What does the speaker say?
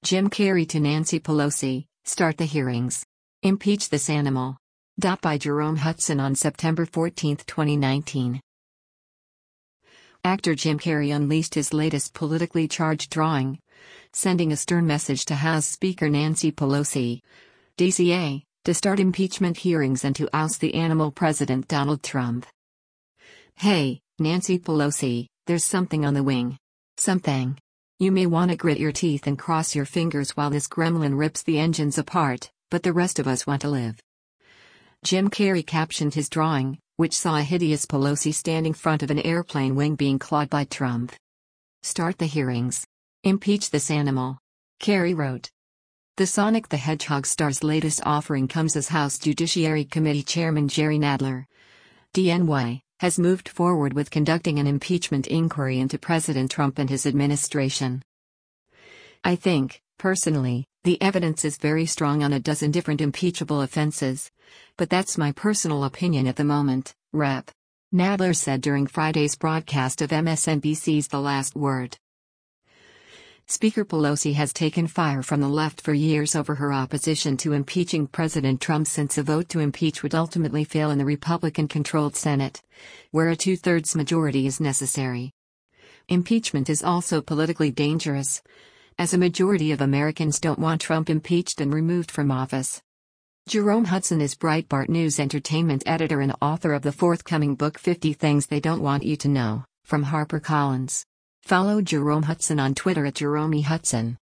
Jim Carrey to Nancy Pelosi, start the hearings. Impeach this animal. By Jerome Hudson on September 14, 2019. Actor Jim Carrey unleashed his latest politically charged drawing, sending a stern message to House Speaker Nancy Pelosi, DCA, to start impeachment hearings and to oust the animal President Donald Trump. Hey, Nancy Pelosi, there's something on the wing. Something. You may want to grit your teeth and cross your fingers while this gremlin rips the engines apart, but the rest of us want to live. Jim Carrey captioned his drawing, which saw a hideous Pelosi standing front of an airplane wing being clawed by Trump. Start the hearings. Impeach this animal. Carrey wrote. The Sonic the Hedgehog star's latest offering comes as House Judiciary Committee Chairman Jerry Nadler, DNY, has moved forward with conducting an impeachment inquiry into President Trump and his administration. I think, personally, the evidence is very strong on a dozen different impeachable offenses, but that's my personal opinion at the moment, Rep. Nadler said during Friday's broadcast of MSNBC's The Last Word. Speaker Pelosi has taken fire from the left for years over her opposition to impeaching President Trump since a vote to impeach would ultimately fail in the Republican-controlled Senate, where a two-thirds majority is necessary. Impeachment is also politically dangerous, as a majority of Americans don't want Trump impeached and removed from office. Jerome Hudson is Breitbart News entertainment editor and author of the forthcoming book 50 Things They Don't Want You to Know, from HarperCollins. Follow Jerome Hudson on Twitter at JeromeHudson.